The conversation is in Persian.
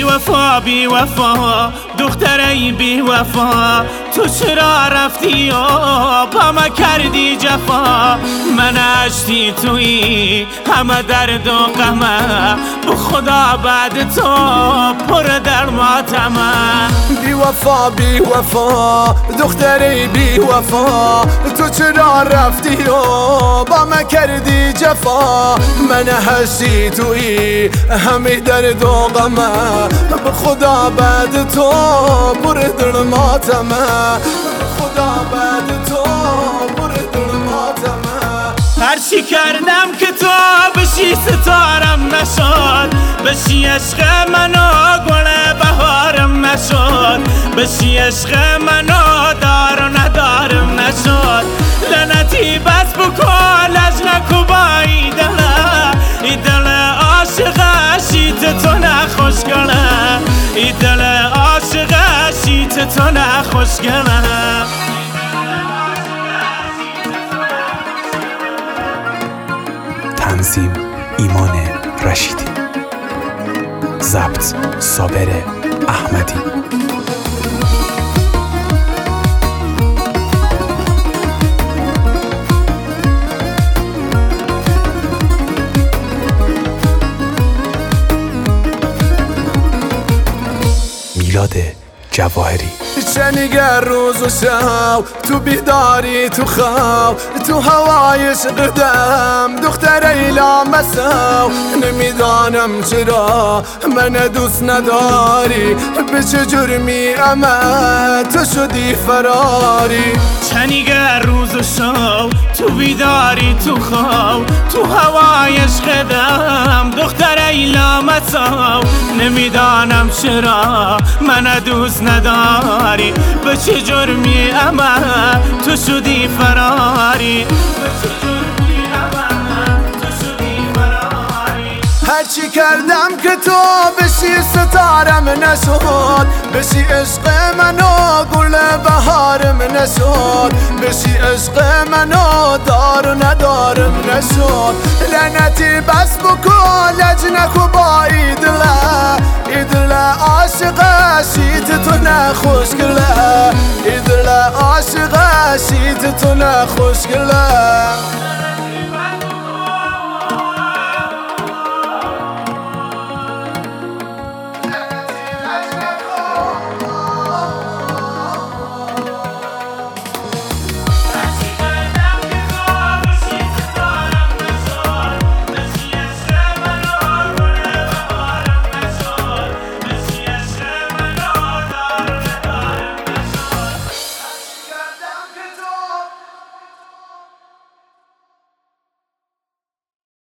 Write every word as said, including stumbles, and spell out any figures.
وفا بی وفا دخترای بی وفا، تو چرا رفتی و با ما کردی جفا؟ من اشتی توی همه درد و غمه، به خدا بعد تو پر در ماتمه. بی وفا بی وفا دخترای بی وفا، تو چرا رفتی و با ما کردی جفا؟ من اشتی توی همه درد و غمه، به خدا بعد تو پر در ماتمه. خدا بعد تو پر در ماتمه. هر چی کردم که تو بشی ستارم نشد، بشی عشق منو گل بهارم نشد، بشی عشق منو دار و ندارم نشد. لعنتی بس بکن لج نکو با ای دله، ای دل عاشق شیت تو نخوشگله، ای دل عاشق شیت تو نخوشگله. تنظیم ایمان رشیدی، ضبط صابر احمدی. میلاد جواهری. شنیگر روز و شب تو بیداری تو خواب، تو هوای قدم دختر لامسو. نمیدانم چرا من دوست نداری، به چه جرمی اما تو شدی فراری. شنیگر روز و شب تو بیداری تو خواب، تو هوای قدم دختر لامسو. نمیدانم چرا من دوست نداری، به چه جرمی اما تو شدی فراری، به چه جرمی اما تو شدی فراری. هرچی کردم که تو بشی ستارم نشد، بشی عشق منو گل بهارم نشد، بشی عشق منو دار و ندارم نشد. لعنتی بس بکن لج نکو با ای دله، ای دل عاشق شیت تو نخوشگله، ای دل عاشق شیت تو نخوشگله.